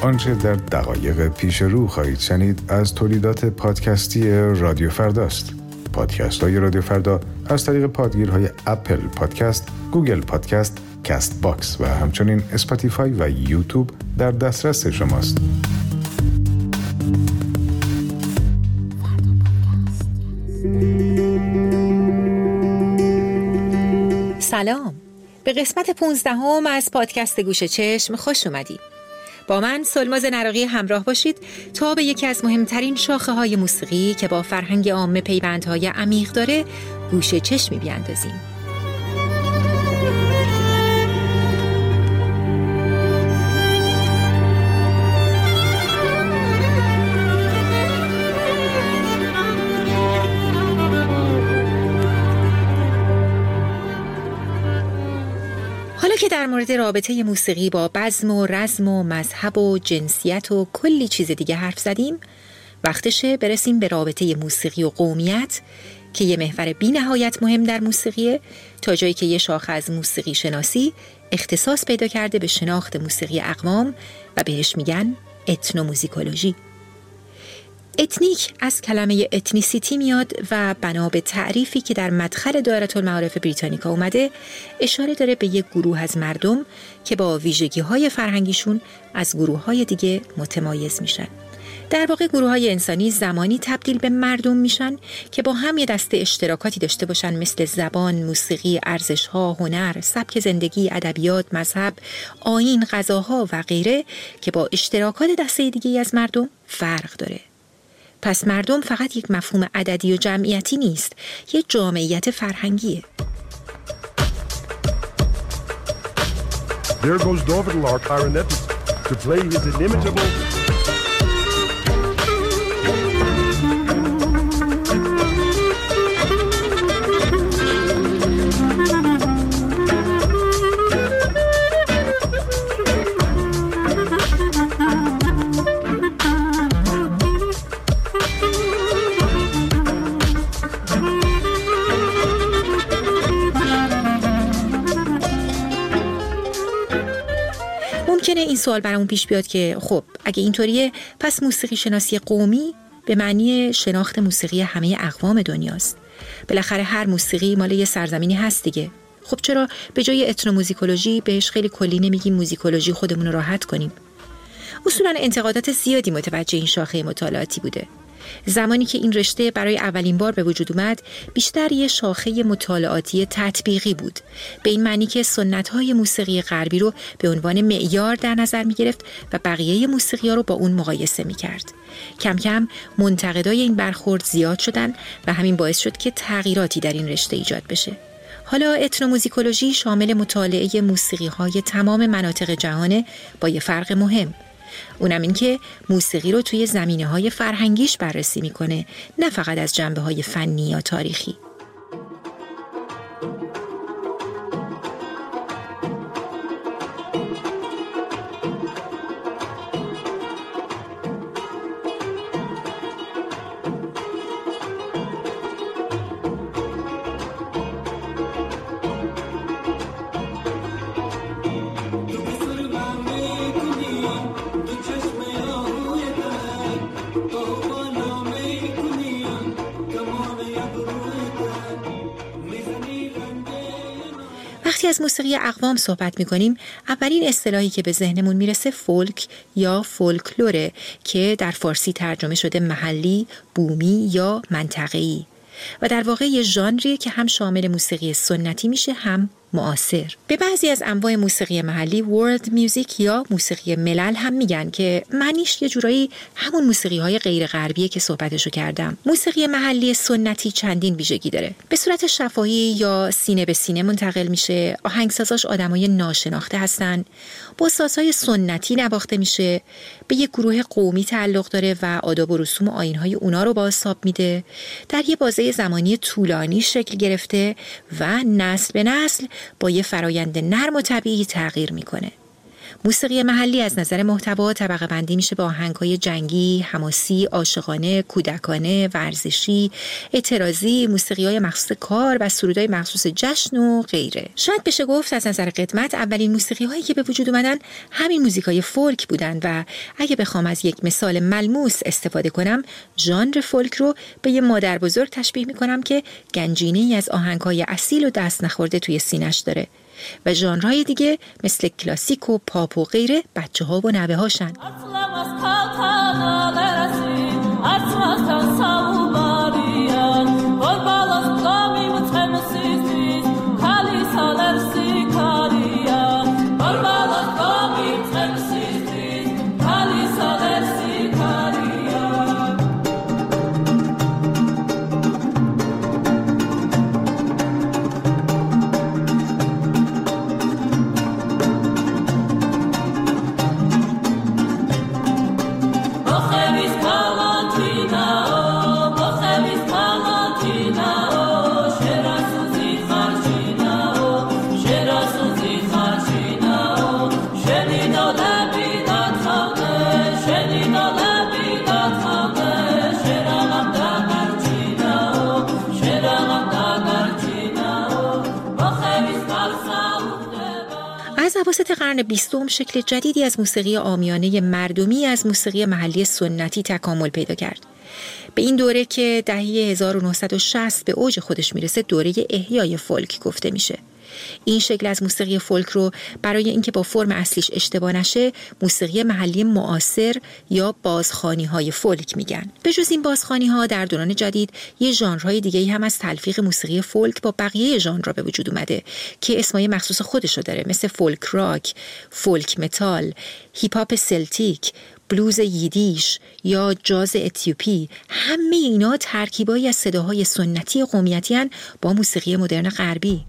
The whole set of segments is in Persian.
آنچه در دقایق پیش رو خواهید شنید از تولیدات پادکستی رادیو فرداست. پادکست های رادیو فردا از طریق پادگیرهای اپل پادکست، گوگل پادکست، کست باکس و همچنین اسپاتیفای و یوتیوب در دسترس شماست. سلام، به قسمت 15 از پادکست گوش چشم خوش اومدید. با من سلماز نراقی همراه باشید تا به یکی از مهمترین شاخه های موسیقی که با فرهنگ عامه پیوندهای عمیق داره گوش چشمی بیاندازیم. حالا که در مورد رابطه موسیقی با بزم و رزم و مذهب و جنسیت و کلی چیز دیگه حرف زدیم، وقتشه برسیم به رابطه موسیقی و قومیت که یه محور بی نهایت مهم در موسیقیه، تا جایی که یه شاخه از موسیقی شناسی اختصاص پیدا کرده به شناخت موسیقی اقوام و بهش میگن اتنوموزیکولوژی. اتنیک از کلمه اتنیسیتی میاد و بنا به تعریفی که در مدخل دائره المعارف بریتانیکا اومده اشاره داره به یک گروه از مردم که با ویژگی‌های فرهنگیشون از گروه‌های دیگه متمایز میشن. در واقع گروه‌های انسانی زمانی تبدیل به مردم میشن که با هم یه دسته اشتراکاتی داشته باشن مثل زبان، موسیقی، ارزش‌ها، هنر، سبک زندگی، ادبیات، مذهب، آیین، غذاها و غیره که با اشتراکات دسته دیگه‌ای از مردم فرق داره. پس مردم فقط یک مفهوم عددی و جمعیتی نیست، یک جامعیت فرهنگیه. There goes David our clarinetist to play his inimitable ممکنه این سوال برامون پیش بیاد که خب اگه اینطوریه پس موسیقی شناسی قومی به معنی شناخت موسیقی همه اقوام دنیاست. بالاخره هر موسیقی مال یه سرزمینی هست دیگه. خب چرا به جای اتنوموزیکولوژی بهش خیلی کلی نمیگیم موزیکولوژی، خودمون رو راحت کنیم؟ اصولاً انتقادات زیادی متوجه این شاخه مطالعاتی بوده. زمانی که این رشته برای اولین بار به وجود اومد بیشتر یه شاخه مطالعاتی تطبیقی بود، به این معنی که سنت‌های موسیقی غربی رو به عنوان معیار در نظر می‌گرفت و بقیه موسیقی‌ها رو با اون مقایسه می‌کرد. کم کم منتقدای این برخورد زیاد شدن و همین باعث شد که تغییراتی در این رشته ایجاد بشه. حالا اتنوموزیکولوژی شامل مطالعه موسیقی‌های تمام مناطق جهان با یه فرق مهم. اونم این که موسیقی رو توی زمینه‌های فرهنگیش بررسی میکنه، نه فقط از جنبه‌های فنی یا تاریخی. وقتی از موسیقی اقوام صحبت می‌کنیم، اولین اصطلاحی که به ذهنمون میرسه فولک یا فولکلوره که در فارسی ترجمه شده محلی، بومی یا منطقه‌ای و در واقع یه ژانریه که هم شامل موسیقی سنتی میشه هم معاصر. به بعضی از انواع موسیقی محلی ورلد میوزیک یا موسیقی ملل هم میگن که معنیش یه جورایی همون موسیقی‌های غیر غربیه که صحبتشو کردم. موسیقی محلی سنتی چندین ویژگی داره. به صورت شفاهی یا سینه به سینه منتقل میشه، آهنگسازاش آدمای ناشناخته هستن، با سازهای سنتی نواخته میشه، به یک گروه قومی تعلق داره و آداب و رسوم و آیین‌های اونا رو بازتاب میده، در یه بازه زمانی طولانی شکل گرفته و نسل به نسل با یه فرایند نرم و طبیعی تغییر میکنه. موسیقی محلی از نظر محتوا طبقه بندی میشه به آهنگ‌های جنگی، حماسی، عاشقانه، کودکانه، ورزشی، اعتراضی، موسیقی‌های مخصوص کار و سرودهای مخصوص جشن و غیره. شاید بشه گفت از نظر قدمت اولین موسیقی‌هایی که به وجود اومدن همین موزیکای فولک بودن و اگه بخوام از یک مثال ملموس استفاده کنم، ژانر فولک رو به یه مادر بزرگ تشبیه می‌کنم که گنجینه‌ای از آهنگ‌های اصیل و دست نخورده توی سینه‌اش داره و ژانرهای دیگه مثل کلاسیک و پاپ و غیره بچه‌ها و نوه‌هاشن. از اواسط قرن 20 شکل جدیدی از موسیقی عامیانه مردمی از موسیقی محلی سنتی تکامل پیدا کرد. به این دوره که دهه 1960 به اوج خودش میرسه دوره احیای فولک گفته میشه. این شکل از موسیقی فولک رو برای اینکه با فرم اصلیش اشتباه نشه موسیقی محلی معاصر یا بازخوانی‌های فولک میگن. به جز این بازخوانی‌ها در دوران جدید یه ژانرهای دیگه‌ای هم از تلفیق موسیقی فولک با بقیه ژانرها به وجود اومده که اسمای مخصوص خودشو داره، مثل فولک راک، فولک متال، هیپ هاپ سلتیک، بلوز ییدیش یا جاز اتیوپی. همه اینا ترکیبایی از صداهای سنتی قومیتی هن با موسیقی مدرن غربی.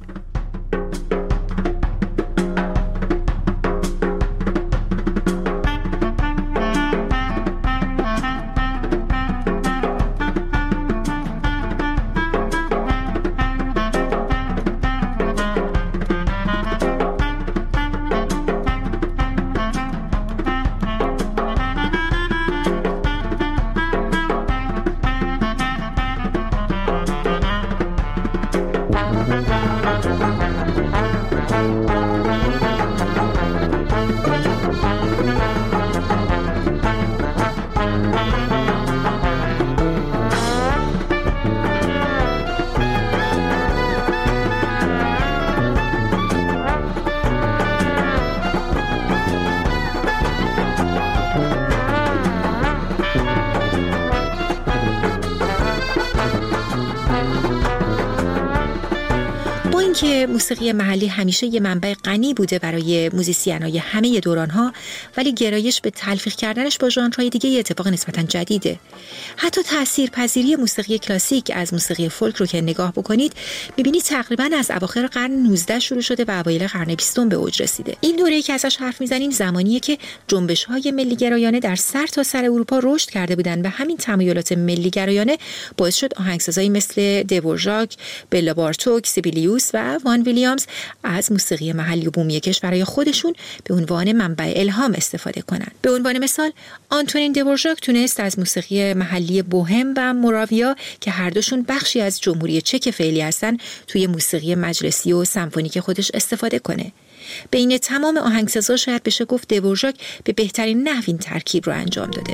که موسیقی محلی همیشه یه منبع غنی بوده برای موزیسین‌های همه دوران‌ها، ولی گرایش به تلفیق کردنش با ژانرهای دیگه یه اتفاق نسبتاً جدیده. حتی تاثیرپذیری موسیقی کلاسیک از موسیقی فولک رو که نگاه بکنید، می‌بینید تقریباً از اواخر قرن 19 شروع شده و اوایل قرن 20 به اوج رسیده. این دوره‌ای که ازش حرف می‌زنیم زمانیه که جنبش‌های ملی‌گرایانه در سرتاسر اروپا رشد کرده بودن و همین تمایلات ملی‌گرایانه باعث شد آهنگسازایی مثل دیورژاک، بلا بارتوک، سیبیلیوس و وان ویلیامز از موسیقی محلی و بومی کشورهای خودشون به عنوان منبع الهام استفاده کنند. به عنوان مثال آنتونین دیورژاک تونست از موسیقی محلی بوهم و موراویا که هر دوشون بخشی از جمهوری چک فعلی هستن توی موسیقی مجلسی و سمفونیک خودش استفاده کنه. بین تمام آهنگسازا شاید بشه گفت دیورژاک به بهترین نحو این ترکیب رو انجام داده.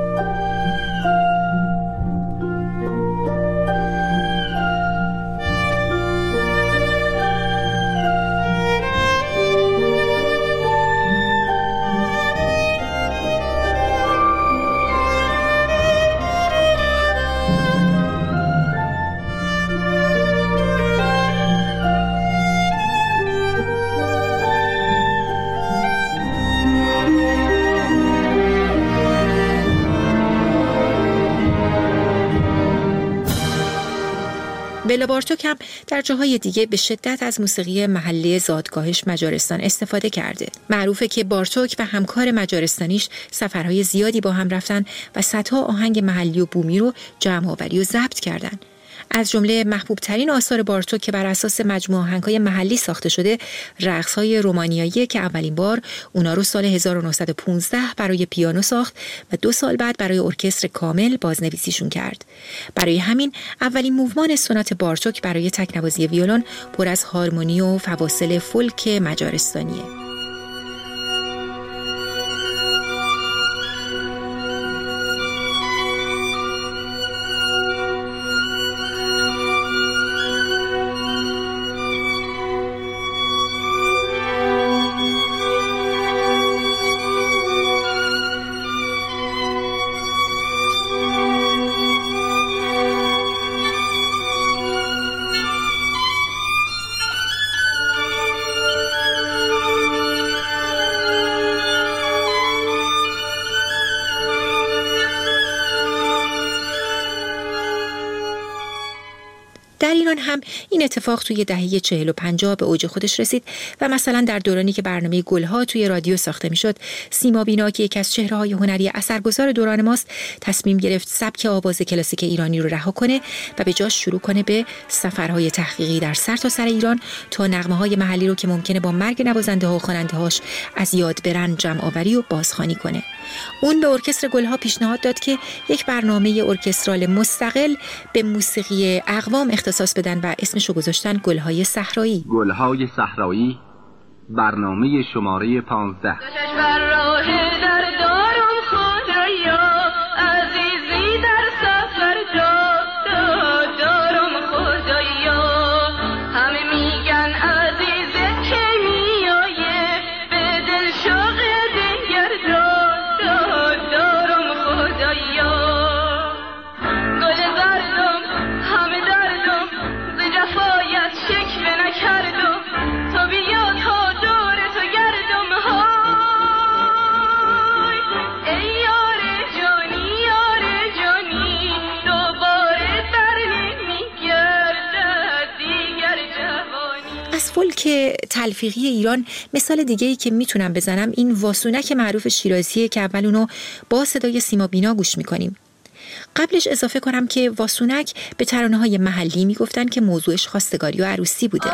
بلا بارتوک هم در جاهای دیگه به شدت از موسیقی محلی زادگاهش مجارستان استفاده کرده. معروفه که بارتوک و همکار مجارستانیش سفرهای زیادی با هم رفتن و صدها آهنگ محلی و بومی رو جمع آوری و ضبط کردن. از جمله محبوب ترین آثار بارتوک که بر اساس مجموعه آهنگ‌های محلی ساخته شده، رقص‌های رومانیایی که اولین بار اونا رو سال 1915 برای پیانو ساخت و 2 سال بعد برای ارکستر کامل بازنویسیشون کرد. برای همین اولین موومان سونات بارتوک برای تکنوازی ویولن پر از هارمونی و فواصل فولک مجارستانیه. در ایران هم این اتفاق توی دهه 40 و 50 به اوج خودش رسید و مثلا در دورانی که برنامه گلها توی رادیو ساخته میشد، سیما بینا که یکی از چهره‌های هنری اثرگذار دوران ماست، تصمیم گرفت سبک آواز کلاسیک ایرانی رو رها کنه و به جاش شروع کنه به سفرهای تحقیقی در سرتاسر ایران تا نغمه‌های محلی رو که ممکنه با مرگ نوازنده‌ها و خواننده‌هاش از یاد برن جمع‌آوری و بازخوانی کنه. اون به ارکستر گلها پیشنهاد داد که یک برنامه ارکسترال مستقل به موسیقی اقوام اختصاص بدن و اسمشو گذاشتن گلهای صحرایی. گلهای صحرایی، برنامه شماره 15. فولک تلفیقی ایران مثال دیگه‌ای که میتونم بزنم این واسونک معروف شیرازیه که اول اونو با صدای سیما بینا گوش میکنیم. قبلش اضافه کنم که واسونک به ترانه‌های محلی میگفتن که موضوعش خواستگاری و عروسی بوده.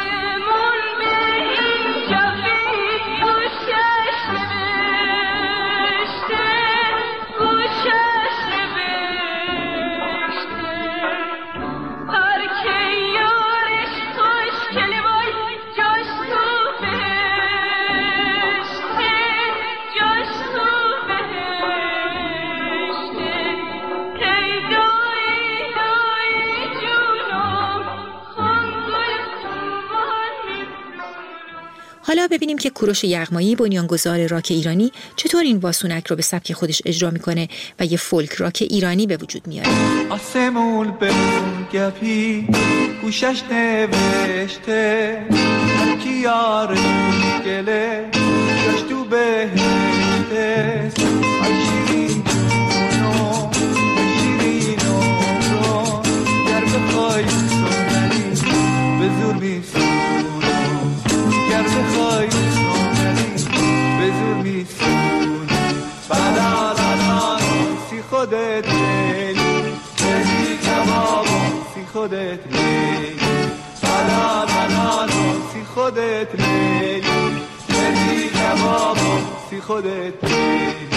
حالا ببینیم که کوروش یغمایی، بنیانگذار راک ایرانی، چطور این واسونک رو به سبک خودش اجرا میکنه و یه فولک راک ایرانی به وجود میاره. آسمون به گپی گوشش نوشته هر کی یارش گله جاش تو بهشته شیرین جونو شیرین عمرو گر بخوای سنری به زور میسونو گر بخوای سنری به زور میسونو بلالالالو سی خودت لیلی بزی کبابو سی خودت لیلی بلالالالو سی خودت لیلی بزی کبابو سی خودت لیلی.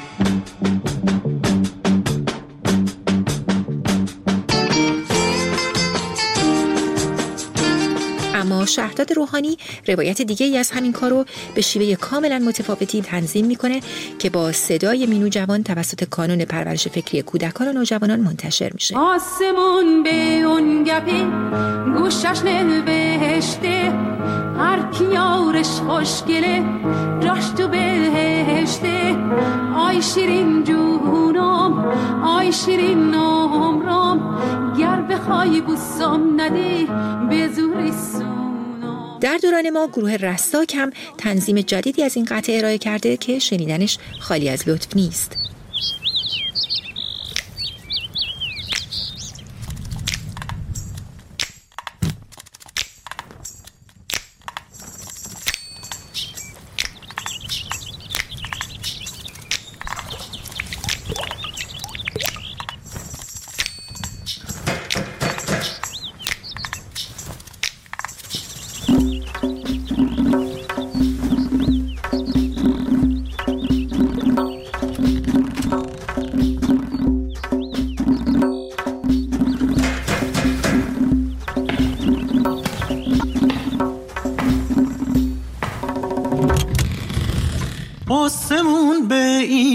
اما شهرداد روحانی روایت دیگه ای از همین کارو به شیوه کاملا متفاوتی تنظیم میکنه که با صدای مینو جوان توسط کانون پرورش فکری کودکان و نوجوانان منتشر میشه. آسمون به اون گپی گوشش نوشته هر کی یارش خوشگله جاش تو بهشته آی شیرین جونم آی شیرین عمرم گر بخوای بوسم ندی به زوری سونم. در دوران ما گروه رستاک هم تنظیم جدیدی از این قطعه ارائه کرده که شنیدنش خالی از لطف نیست.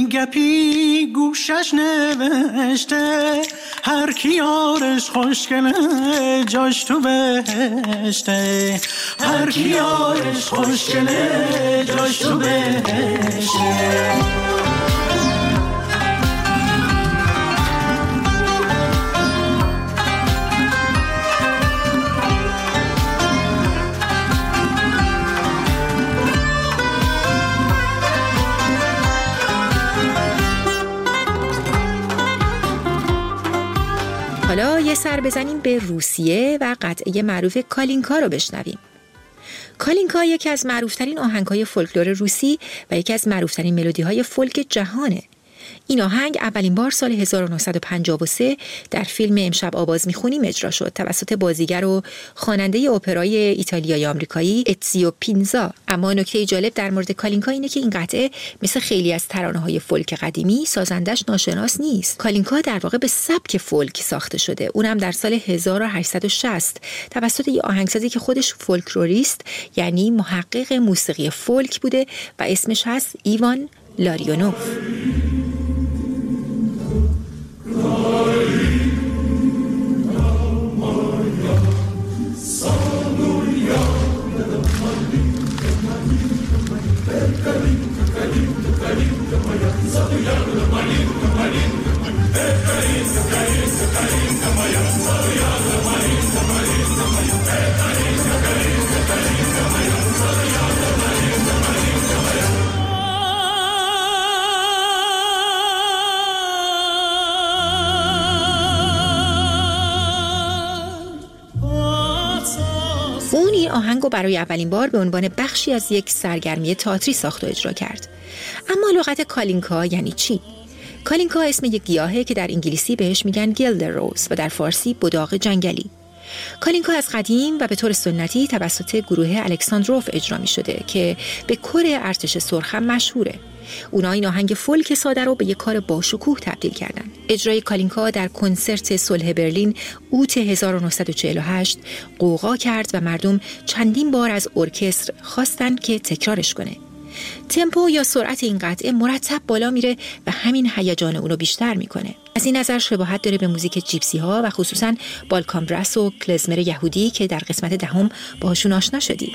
گپی گوشش نوشته، هر کی یارش خوشگله جاش تو بهشته، هر کی یارش خوشگله جاش تو بهشته. حالا یه سر بزنیم به روسیه و قطعه معروف کالینکا رو بشنویم. کالینکا یکی از معروفترین آهنگ‌های فولکلور روسی و یکی از معروفترین ملودی‌های فولک جهانه. این آهنگ اولین بار سال 1953 در فیلم امشب آواز میخونیم اجرا شد توسط بازیگر و خواننده اپرای ایتالیایی آمریکایی اتزیو پینزا. اما نکته جالب در مورد کالینکا اینه که این قطعه مثل خیلی از ترانه‌های فولک قدیمی سازندش ناشناس نیست. کالینکا در واقع به سبک فولک ساخته شده، اونم در سال 1860 توسط یه آهنگسازی که خودش فولکلوریست یعنی محقق موسیقی فولک بوده و اسمش هست ایوان لاریونوف. اون این آهنگو برای اولین بار به عنوان بخشی از یک سرگرمی تئاتری ساخت و اجرا کرد. اما لغت کالینکا یعنی چی؟ کالینکا اسم یک گیاهه که در انگلیسی بهش میگن گیلدر روز و در فارسی بداغ جنگلی. کالینکا از قدیم و به طور سنتی توسط گروه الکساندروف اجرا می شده که به کور ارتش سرخ هم مشهوره. اونا این آهنگ فولک ساده رو به یک کار باشکوه تبدیل کردن. اجرای کالینکا در کنسرت صلح برلین اوت 1948 غوغا کرد و مردم چندین بار از ارکستر خواستن که تکرارش کنه. تمپو یا سرعت این قطعه مرتب بالا میره و همین هیجان اونو بیشتر میکنه. از این نظر شباهت داره به موزیک جیپسی ها و خصوصا بالکان برس و کلزمر یهودی که در قسمت دهم باهاشون آشنا شدیم.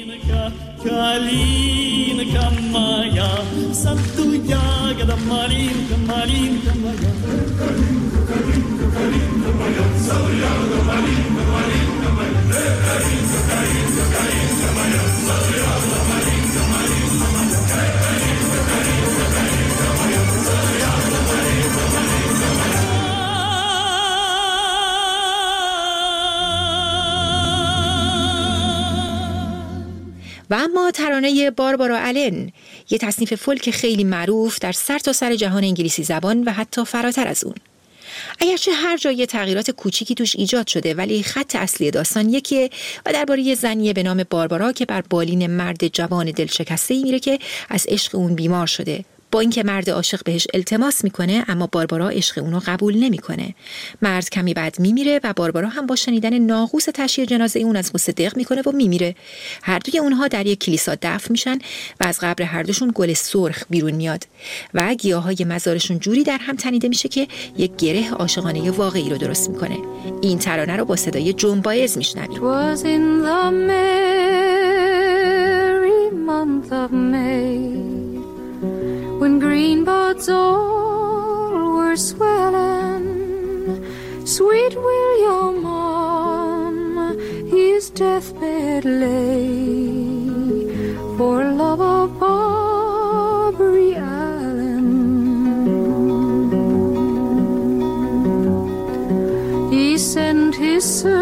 و اما ترانه باربارا آلن، یه تصنیف فولک خیلی معروف در سرتاسر جهان انگلیسی زبان و حتی فراتر از اون. اگرچه هر جای تغییرات کوچیکی توش ایجاد شده ولی خط اصلی داستان یکیه و درباره زنیه به نام باربارا که بر بالین مرد جوان دلشکسته‌ای میره که از عشق اون بیمار شده. با اینکه مرد عاشق بهش التماس میکنه اما باربارا عشق اونو قبول نمیکنه. مرد کمی بعد میمیره و باربارا هم با شنیدن ناقوس تشییع جنازه اون از غصه دق میکنه و میمیره. هر دوی اونها در یک کلیسا دفن میشن و از قبر هر دوشون گل سرخ بیرون میاد و گیاهای مزارشون جوری در هم تنیده میشه که یک گره عاشقانه واقعی رو درست میکنه. این ترانه رو با صدای جون بایز میشنویم. When green buds all were swelling, sweet William on his deathbed lay, for love of Barbary Allen. He sent his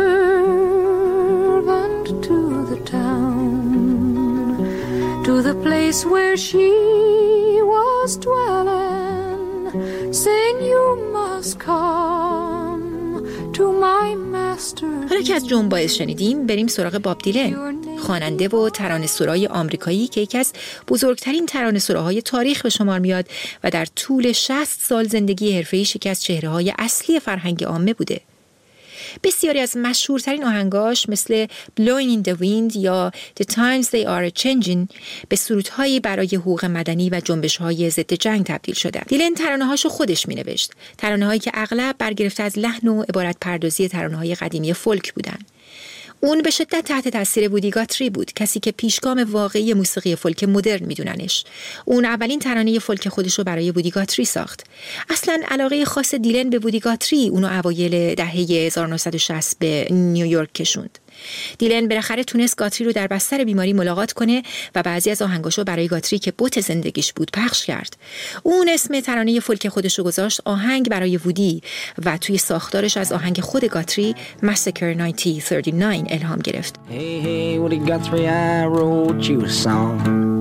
servant to the town, to the place where she was dwelling, saying you must come to my master. حالا که از جون بایز شنیدیم بریم سراغ باب دیلن، خواننده و ترانه‌سرای آمریکایی که یکی از بزرگترین ترانه‌سراهای تاریخ به شمار میاد و در طول 60 سال زندگی حرفه‌ایش یکی از چهره‌های اصلی فرهنگ عامه بوده. بسیاری از مشهورترین آهنگاش مثل Blowing in the Wind یا The Times They Are Changing به سرودهایی برای حقوق مدنی و جنبش‌های ضد جنگ تبدیل شدند. دیلن ترانه‌هاشو خودش می‌نوشت، ترانه‌هایی که اغلب برگرفته از لحن و عبارت پردازی ترانه‌های قدیمی فولک بودند. اون به شدت تحت تاثیر وودی گاتری بود، کسی که پیشگام واقعی موسیقی فولک مدرن میدوننش. اون اولین ترانه فولک خودش رو برای وودی گاتری ساخت. اصلاً علاقه خاص دیلن به وودی گاتری اونو اوایل دهه 1960 به نیویورک کشوند. دیلن بالاخره تونست گاتری رو در بستر بیماری ملاقات کنه و بعضی از آهنگاشو برای گاتری که بوت زندگیش بود پخش کرد. اون اسم ترانه فولک خودش رو گذاشت آهنگ برای وودی و توی ساختارش از آهنگ خود گاتری Massacre 1939 الهام گرفت. Hey, hey, Woody Guthrie, I wrote you a song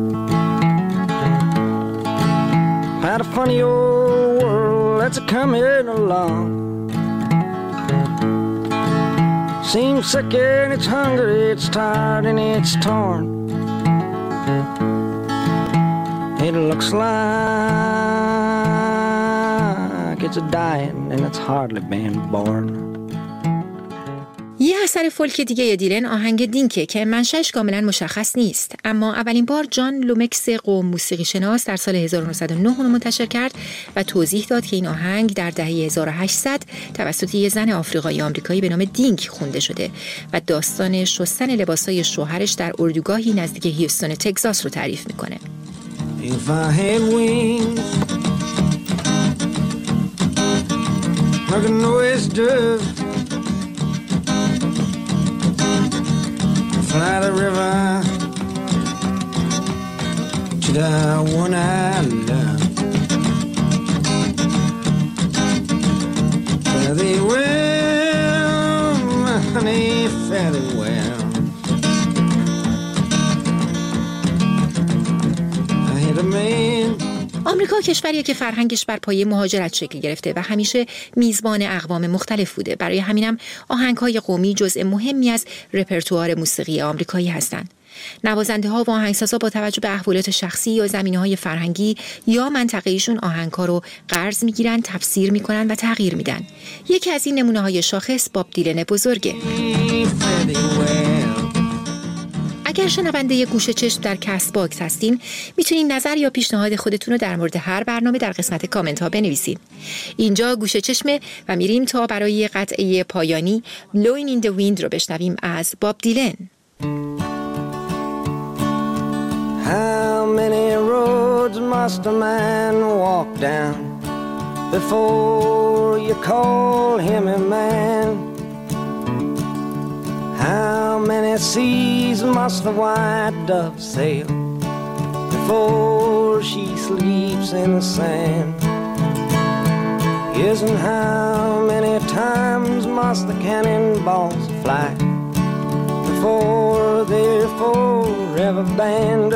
about a funny old world that's a-coming along. Seems sick and it's hungry, it's tired and it's torn. It looks like it's a dying and it's hardly been born. یه اثر فولک دیگه دیلن آهنگ دینکه که منشأش کاملا مشخص نیست، اما اولین بار جان لومکس قوم موسیقی شناس در سال 1909 اون منتشر کرد و توضیح داد که این آهنگ در دهه 1800 توسط یه زن آفریقایی آمریکایی به نام دینک خونده شده و داستان شستن لباسای شوهرش در اردوگاهی نزدیک هیوستون تگزاس رو تعریف میکنه. If I had wings like a noise dove, fly the river to the one I love. Fare thee well, my honey, fare thee well. I had a man. آمریکا کشوریه که فرهنگش بر پایه مهاجرت شکل گرفته و همیشه میزبان اقوام مختلف بوده. برای همینم آهنگ‌های قومی جزء مهمی از رپرتوار موسیقی آمریکایی هستند. نوازنده‌ها و آهنگسازها با توجه به احوالات شخصی یا زمینه‌های فرهنگی یا منطقه‌ایشون آهنگ‌ها رو قرض می‌گیرن، تفسیر می‌کنن و تغییر میدن. یکی از این نمونه‌های شاخص باب دیلن بزرگه. اگر شنونده گوشه چشم در کست باکس هستین، میتونین نظر یا پیشنهاد خودتون رو در مورد هر برنامه در قسمت کامنت ها بنویسین. اینجا گوشه چشمه و میریم تا برای قطعه پایانی Blowing in the Wind رو بشنویم از باب دیلن. How many roads must a man walk down before you call him a man? How many seas must the white dove sail before she sleeps in the sand? Yes, and how many times must the cannonballs fly before they're forever banned?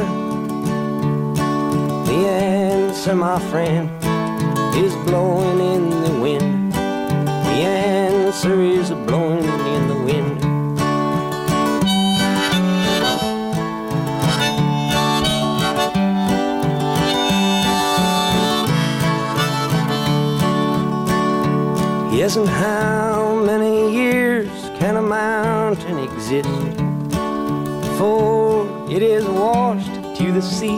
The answer, my friend, is blowing in the wind. The answer is blowing in the wind. Yes, and how many years can a mountain exist before it is washed to the sea?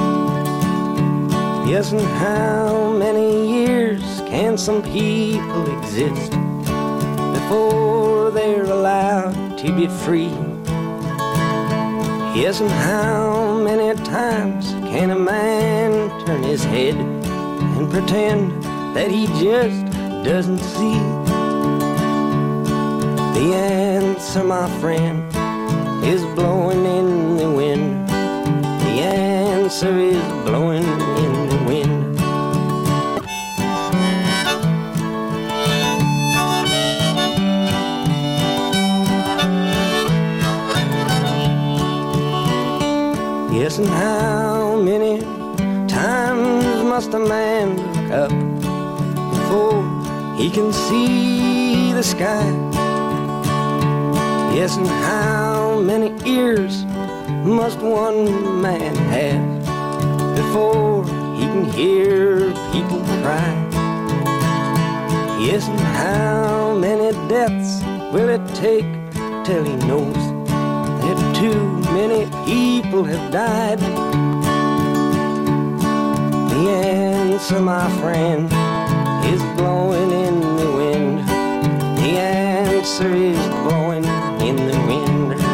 Yes, and how many years can some people exist before they're allowed to be free? Yes, and how many times can a man turn his head and pretend that he just doesn't see? The answer, my friend, is blowing in the wind. The answer is blowing in the wind. Yes, and how many times must a man look up before he can see the sky? Yes, and how many ears must one man have before he can hear people cry? Yes, and how many deaths will it take till he knows that too many people have died? The answer, my friend, is blowing in the wind. The answer is blowing in the wind.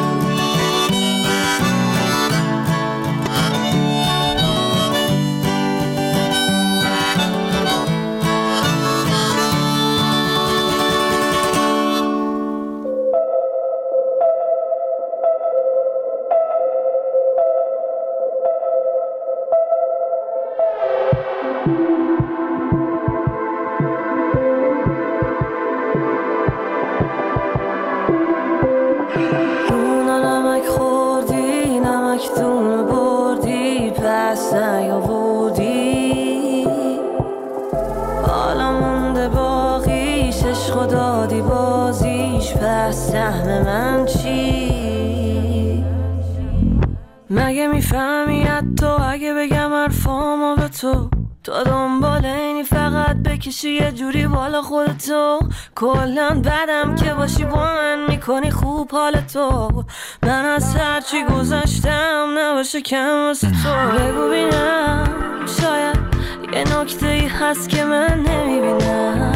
سهم من چی؟ مگه میفهمی حتی اگه بگم حرفامو به تو دنبال اینی فقط بکشی یه جوری بالا خودتو کلن بدم که باشی با من میکنی خوب حالتو من از هرچی گذشتم نباشه کم واسه تو بگو بینم شاید یه نکته ای هست که من نمیبینم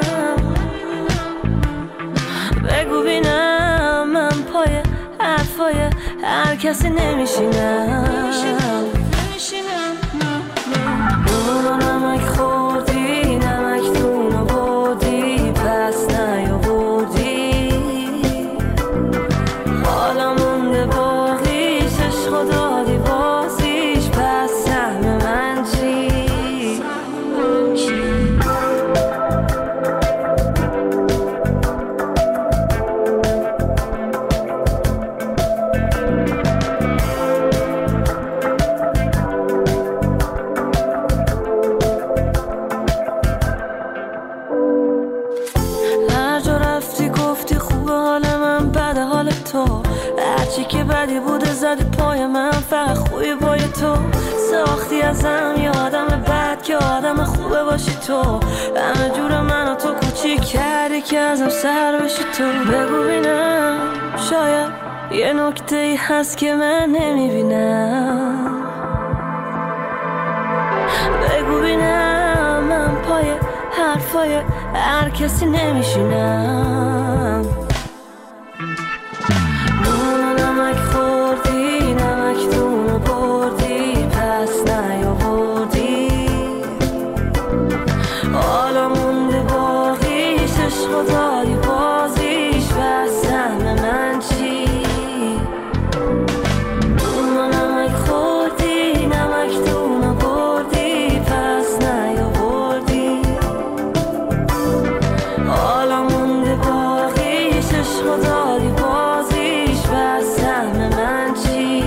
بگو بینم من پای حرفای هر کسی نمیشینم نون نمک خوردی نمک دونو بردی پس نیاوردی حالا مونده باقیش عشقو دادی بازیش پس سهم من چی؟ هرچی که بدی بوده زدی پای من فقط خوبی پای تو ساختی ازم یه آدم بد که آدم خوبه باشی تو همه جور من و تو کوچیک کردی که ازم سر بشی تو بگو بینم شاید یه نکته ای هست که من نمیبینم بگو بینم من پای حرفای هر کسی نمیشینم نمک خوردی نمک دونو بردی پس نیاوردی حالا مونده باقیش عشقو دادی بازیش پس سهم من چی؟ نمک خوردی نمک دونو بردی پس نیاوردی حالا مونده باقیش عشقو دادی بازیش پس سهم من چی؟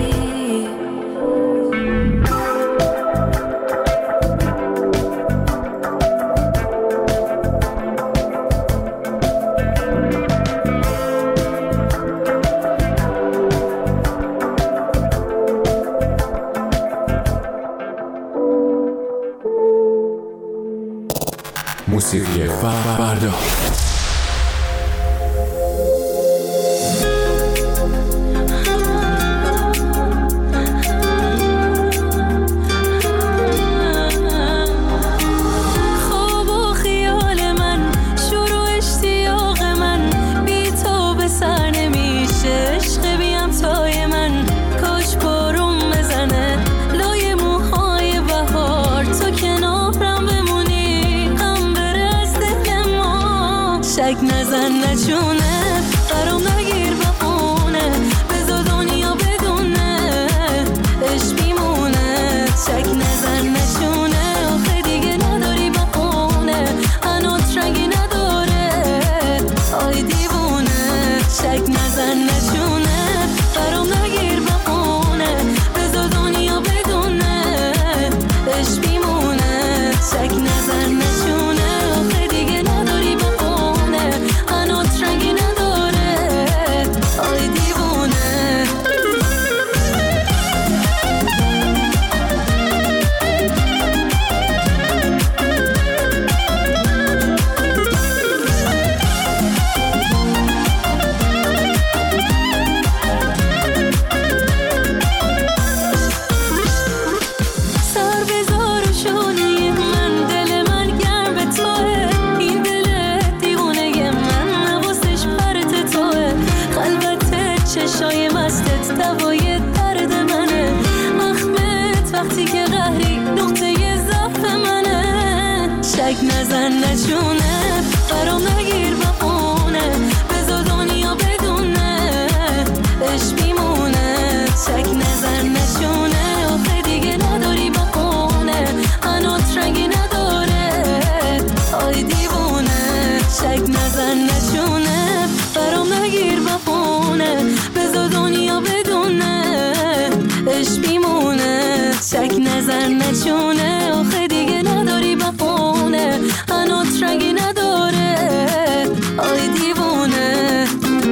موسیقی فردا نزن نچونه برام نگیر بخونه بذار دنیا بدونه عشق میمونه شک نزن نچونه آخه دیگه نداری بخونه هنوز رنگی نداره آی دیوونه شک نزن نچونه برام نگیر بخونه بذار دنیا بدونه عشق میمونه شک نزن نچونه آخه دیگه نداری بخونه هنوز رنگی نداره آی دیوونه نشونه برام نگیر بخونه بذار دنیا بدونه عشق میمونه شک نظر نشونه آخه دیگه نداری بخونه هنوز رنگی نداره آی دیوونه شک نظر نشونه برام نگیر بخونه بذار دنیا بدونه عشق میمونه شک نظر نشونه آخه دیگه نداری بخونه هنوز رنگی نداره آی دیوونه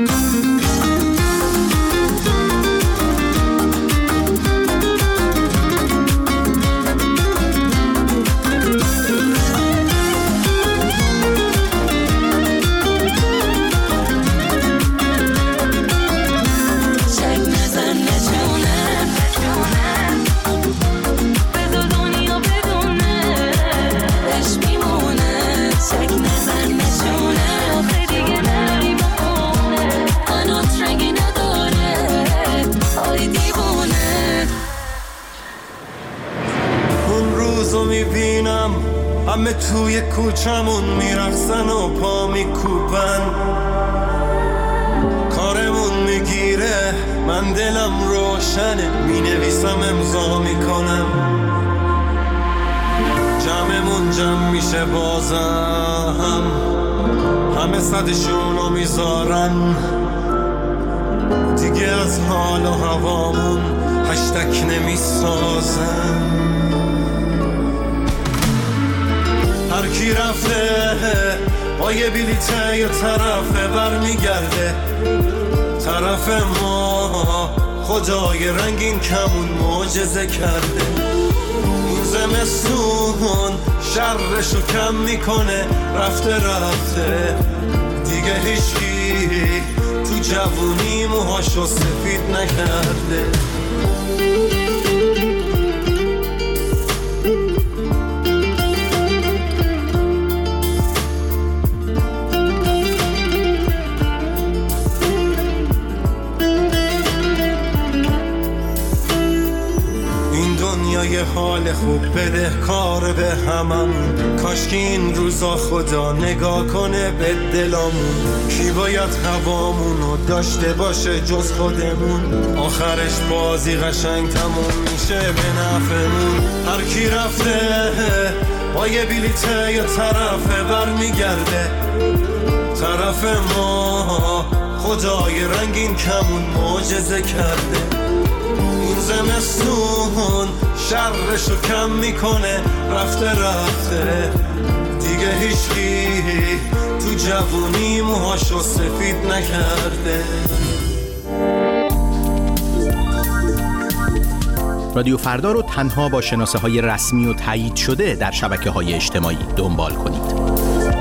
همه توی کوچمون میرقصن و پا میکوبن کارمون میگیره من دلم روشنه مینویسم امضا میکنم جمعمون جمع میشه بازم همه صدشونو میذارن دیگه از حال و هوامون هشتک نمیسازن هر کی رفته با یه بلیته یه طرفه برمیگرده طرف ما خدای رنگین کمون معجزه کرده این زمستون شرشو کم میکنه رفته دیگه هیچکی تو جوونی موهاشو سفید نکرده یه حال خوب بده کار به هممون کاش که این روزا خدا نگاه کنه به دلامون کی باید هوامونو داشته باشه جز خودمون آخرش بازی قشنگ تموم میشه به نفعمون هر کی رفته با یه بلیته یه طرفه برمیگرده طرف ما خدای رنگین کمون معجزه کرده این زمستون شرشو کم میکنه رفته دیگه هیچکی تو جوونی موهاشو سفید نکرده رادیو فردا رو تنها با شناسه های رسمی و تایید شده در شبکه های اجتماعی دنبال کنید.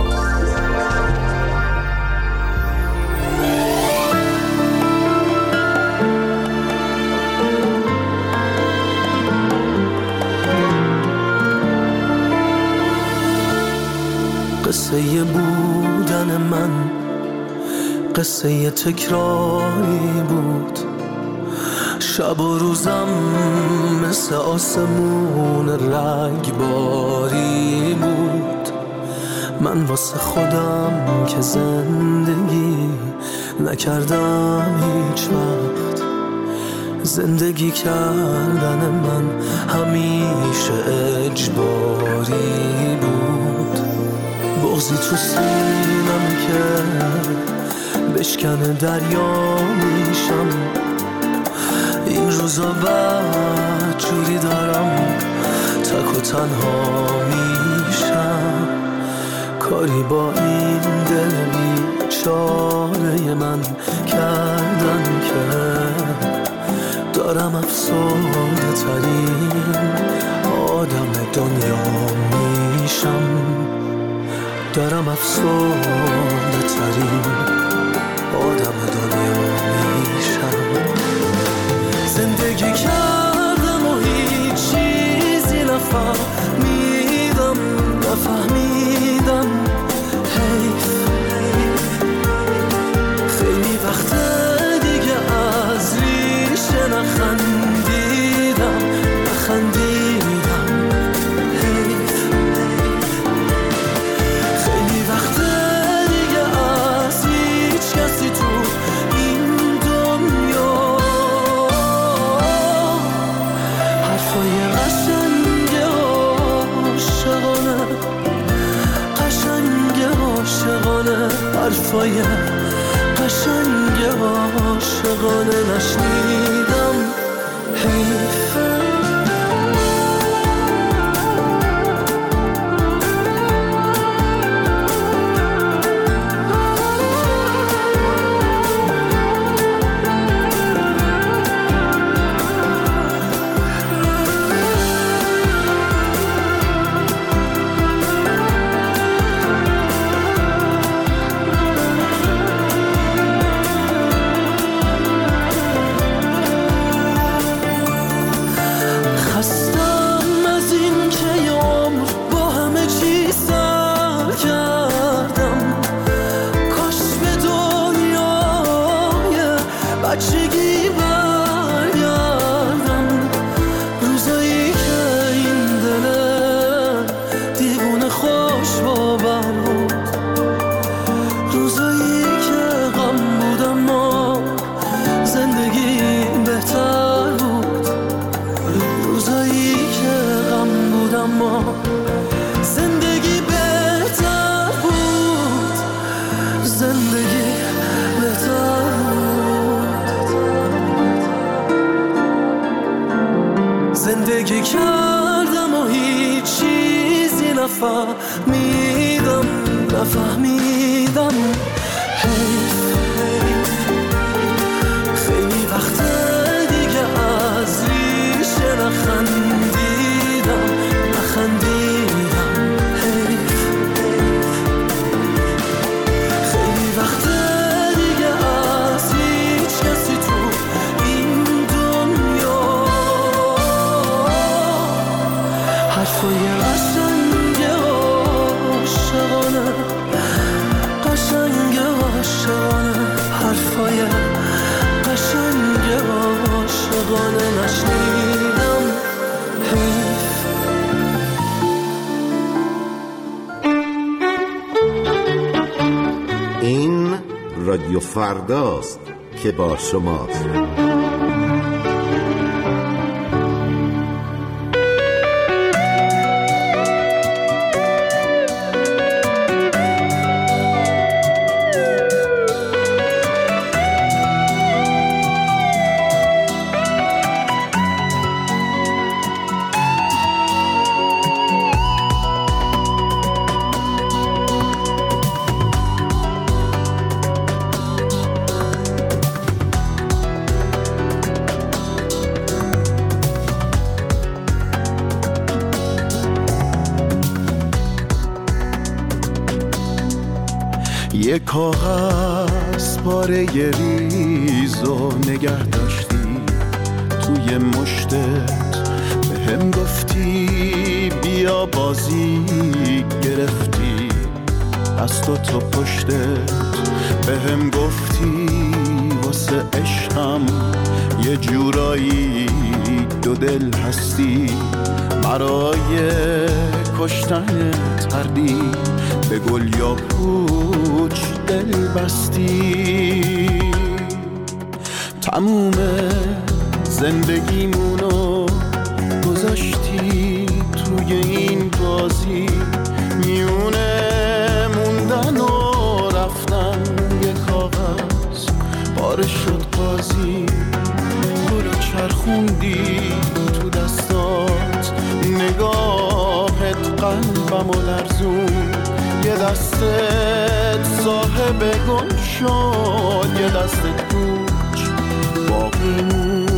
قصه بودن من قصه تکراری بود شب و روزم مثل آسمون رگباری بود من واسه خودم که زندگی نکردم هیچ وقت زندگی کردن من همیشه اجباری بود بغضی تو سینم که بشکنه دریا میشم این روزا بعد جوری دارم تک و تنها میشم کاری با این دل بیچاره من کردن که دارم افسرده ترین آدم دنیا میشم دارم افسرده ترین آدم دنیا میشم زندگی کردم و هیچ چیزی نفهمیدم حیف خیلی وقت دیگه از ریشه نخندیدم حیف قشنگ عاشقانه نشنیدم. حیفه بچگی برگردم، روزایی که این دل دیوونه خوش باور بود، روزایی که غم بود اما زندگی بهتر بود، روزایی که غم بود اما زندگی بهتر بود، زندگی بهتر. زندگی کردم و هیچ چیزی نفهمیدم. خیلی وقت دیگه از ریشه نخندیدم. خیلی وقت دیگه از هیچ کسی تو این دنیا حرفای قشنگ عاشقانه، حرفای قشنگ عاشقانه نشنیدم. این رادیو فرداست که با شماست. یک کاغذ پاره ریزو نگه داشتی توی مشتت، به هم گفتی بیا بازی گرفتی از تو پشتت، به هم گفتی واسه عشقم یه جورایی دو دل هستی، برای کشتنت تردی به گل یا پوچ دل بستی. تموم زندگیمونو گذاشتی توی این بازی، میونه موندن و رفتن یه کاغذ پاره شد قاضی، گلو چرخوندی تو دستات، نگاهت قلبمو لرزون، یه دستت صاحب گل شد، یه دستت پوچ باقی موند.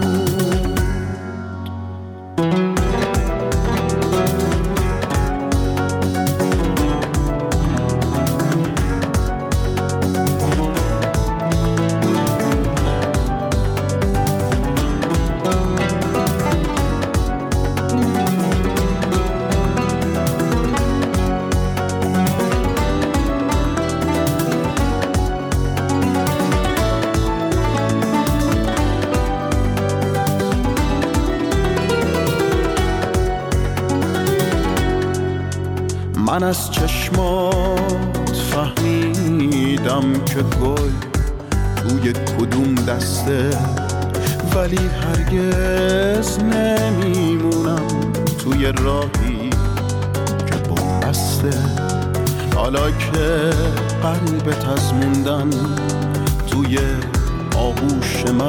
من از چشمات فهمیدم که گل توی کدوم دسته، ولی هرگز نمیمونم توی راهی که بسته. حالا که قلبت از موندن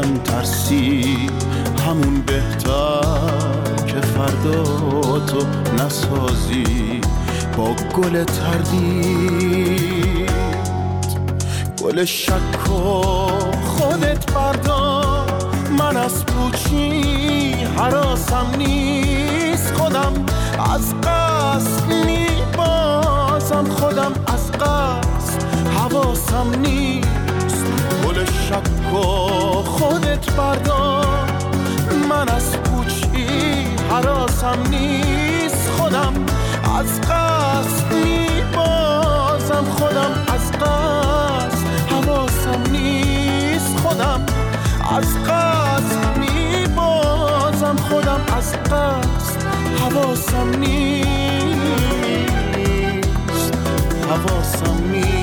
من ترسی همون بهتر که فردا تو نسازی با گل تردید، گل شک و خودت بردار. من از پوچی حراسم نیست، خودم از قصد میبازم، خودم از قصد حواسم نیست. گل شک و خودت بردار. من از پوچی حراسم نیست، خودم از قصد میبازم، خودم از قصد حواسم نیست. خودم از قصد میبازم، خودم از قصد حواسم نیست، حواسم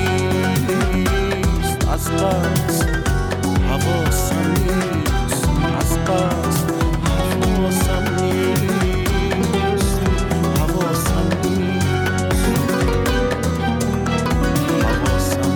نیست. از قصد حواسم نیست، از قصد حواسم نیست، حواسم نیست، حواسم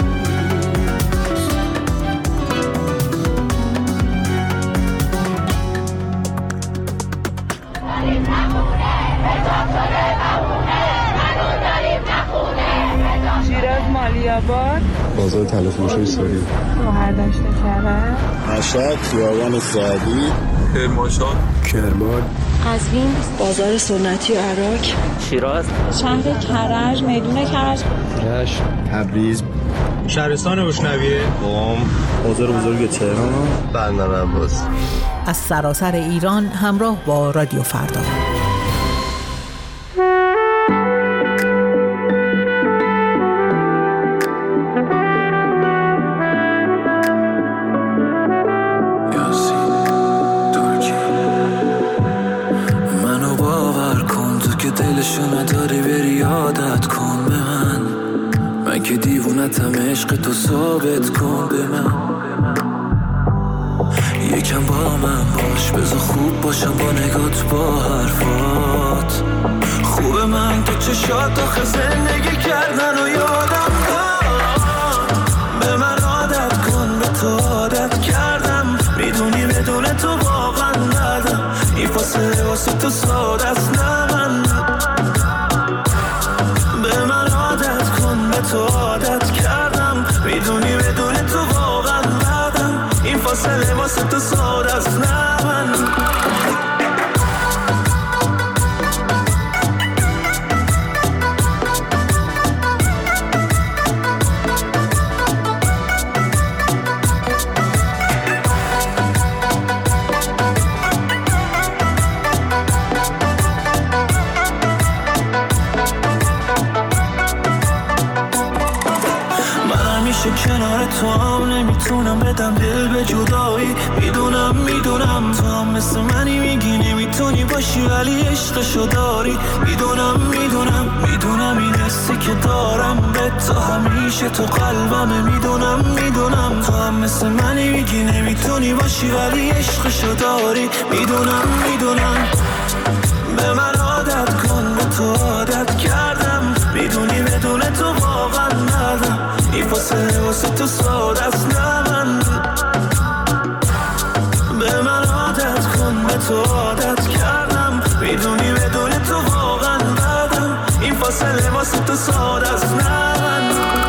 شیراز مالیاباد، بازار تلفروشی ساری، شهرداشت کرد، مشهد خیابان سعدی، کرمانشاه، کرمان، قزوین، بازار سنتی و عراق، شیراز، شهر کرج، میدون کرج، رشت، تبریز، شهرستان بشنویه، قم، بازار بزرگ تهران، بندر عباس. از سراسر ایران همراه با رادیو فردا. که دیوونتم عشق تو ثابت کن به من، یکم با من باش، بذار خوب باشم با نگات با حرفات. خوبه من تو چشات آخه زندگی کردن و یادم داد. به من عادت کن، به تو عادت کردم، میدونی بدون تو واقعا ندم. این فاصله واسه تو ساده است، نه من. به من عادت کن، به تو عادت کردم، میدونی بدون تو واقعا ندم. این فاصله واسه تو ساده است، نه من. کنار تو هم نمیتونم بدم دل به جدایی. میدونم تو هم مثل منی، میگی نمیتونی باشی ولی عشقشو داری. میدونم این حسی که دارم به تو همیشه تو قلبمه. میدونم تو هم مثل منی، میگی نمیتونی باشی ولی عشقشو داری. میدونم به من عادت کن، به تو عادت کردم، میدونی بدون تو واقعا ندم. این فاصله واسه تو ساده است، نه من. به من عادت کن، به تو عادت کردم، میدونی بدون تو واقعا ندم. این فاصله واسه تو ساده است، نه من.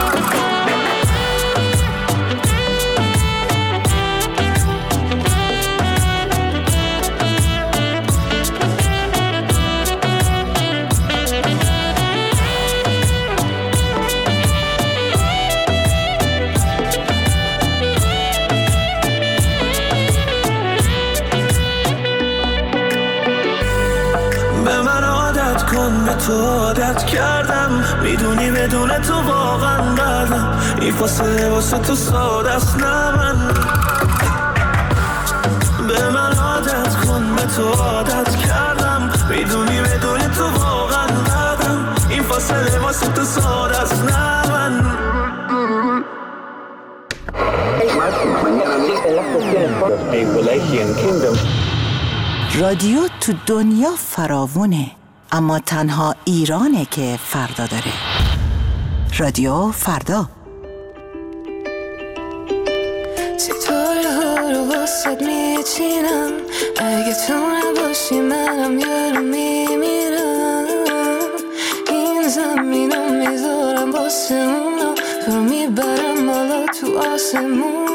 به تو عادت کردم، میدونی بدون تو واقعا ندم. این فاصله واسه تو ساده است، نه من. به من عادت کن، به تو عادت کردم، میدونی بدون تو واقعا ندم. این فاصله واسه تو ساده است، نه من. رادیو تو دنیا فراوونه، اما تنها ایرانه که فردا داره. رادیو فردا. ستاره ها رو واسد میچینم، اگه تو نباشی منم یارو میمیرم. این زمینو میذارم واسه اونا، تو رو میبرم بالا تو آسمونم.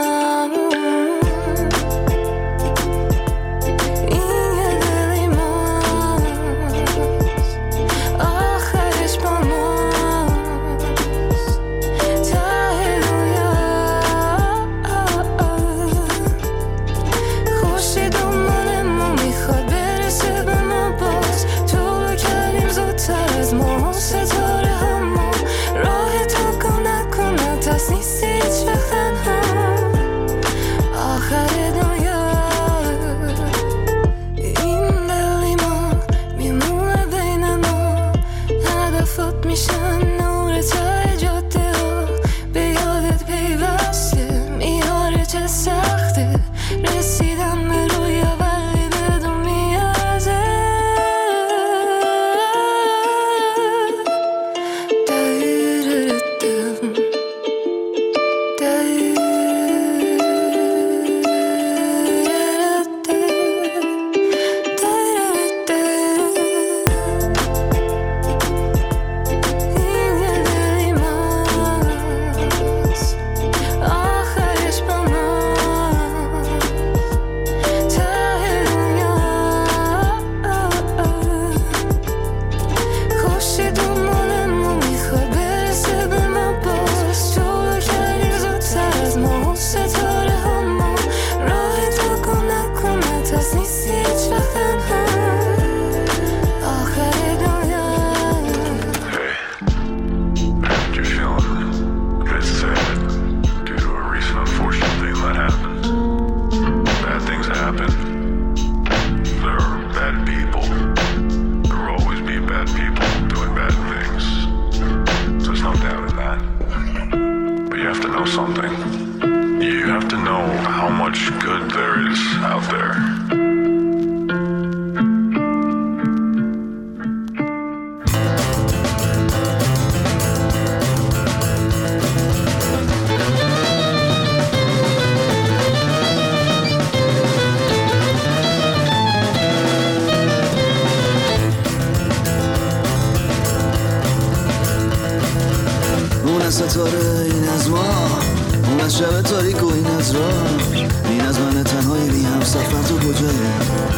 ستاره این از ما، اون از شب تاریک و این از راه، این از من تنهایی بی هم سفر تو کجایی؟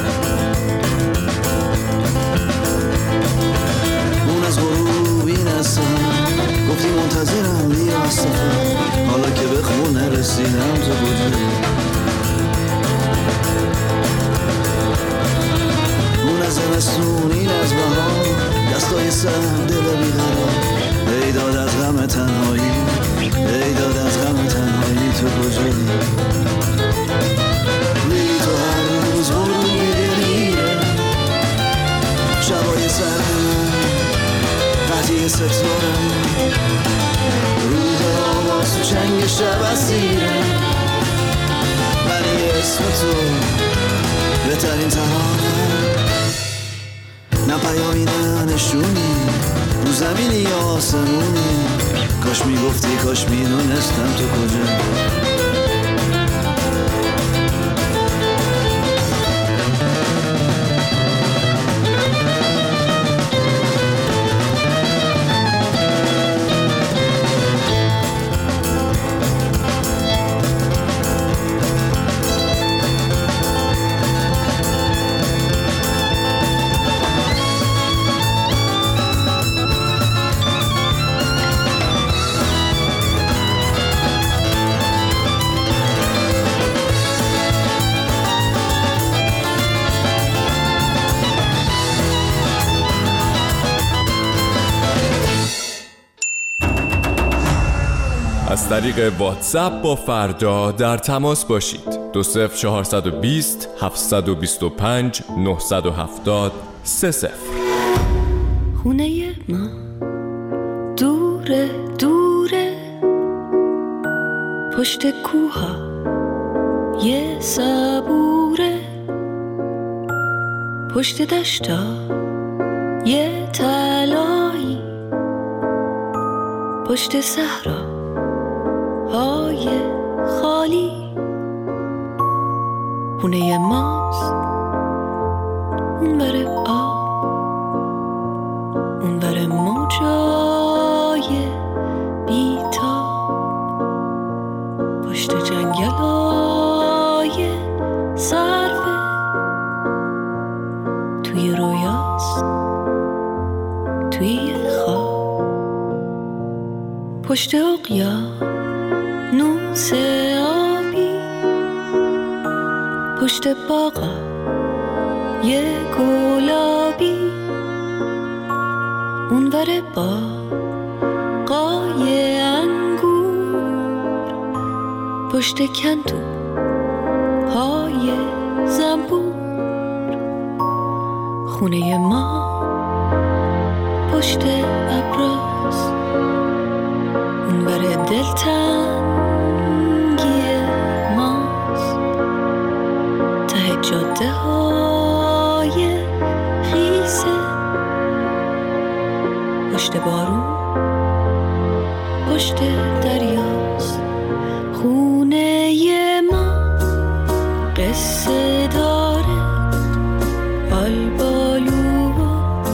اون از غروب این از سهر، گفتی منتظرم بیا از سفر، حالا که به خونه رسیدم تو کجایی؟ اون از زمستون این از بهار، دستای سر دل بیقرار، ای داد از غم تنهایی، ای داد از غم تنهایی تو کجایی؟ میری تو هر روز غروب میره، شبای سر قطعی ستاره، روح آواز تو چنگ شب اسیره، من یه اسم تو بهترین ترانه، نه پیامی نه نشونی، رو زمینی یا آسمونی، کاش میگفتی کاش میدونستم تو کجا. از طریق واتساپ با فردا در تماس باشید. 20420 725 970 30. خونه ما دوره دوره، پشت کوها یه صبوره، پشت دشتا یه تلایی، پشت صحرا های خالی خونه ماست اونور آب، اونور موجای بیتاب، پشت جنگلای سرفه، توی رویاست توی خواب، پشت اقیانوس آبی، پشت باغا یه گلابی، اونور باغای انگور، پشت کندو های زنبور، خونه ما پشت ابراز، اونور دلتنگی ماست، ته جاده های خیسه، پشت بارون پشت دریاست، خونه ما قصه داره، بالبالو و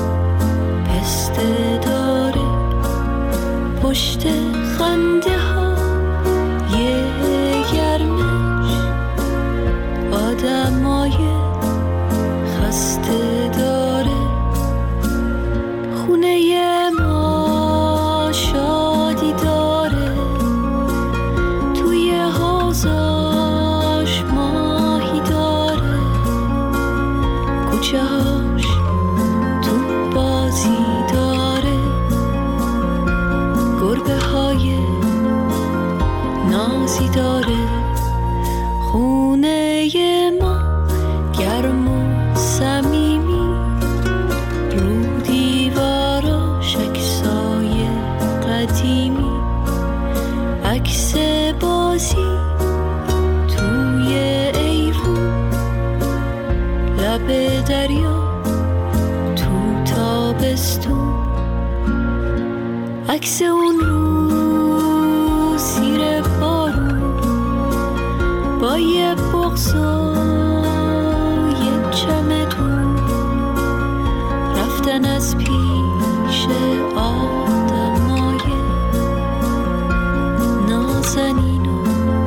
پسته داره، پشت خنده ها یه گرمش، آدمای خسته داره، خونه ما شادی داره، توی حوضاش ماهی داره، کوچه هاش تو بازی داره، گربه های نازی داره، خونه ما گرم و صمیمی، رو دیواراش عکسای قدیمی، عکس بازی توی ایوون، لب دریا تو تابستون، عکس اون رو زیر بارون، با یه بغض و یه چمدون، رفتن از پیش آدمای نازنین و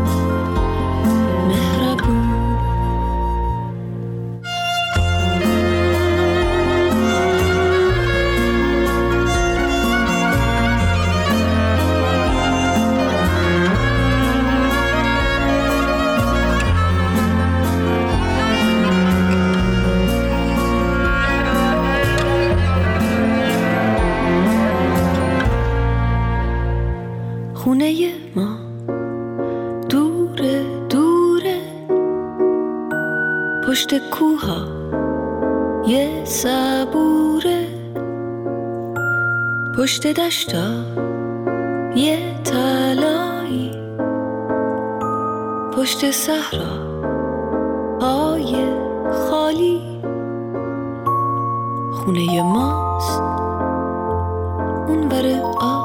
مهربون. خونه ما دوره دوره، پشت کوها یه صبوره، پشت دشتا یه طلایی، پشت صحرا های خالی، خونه ماست اونور آب،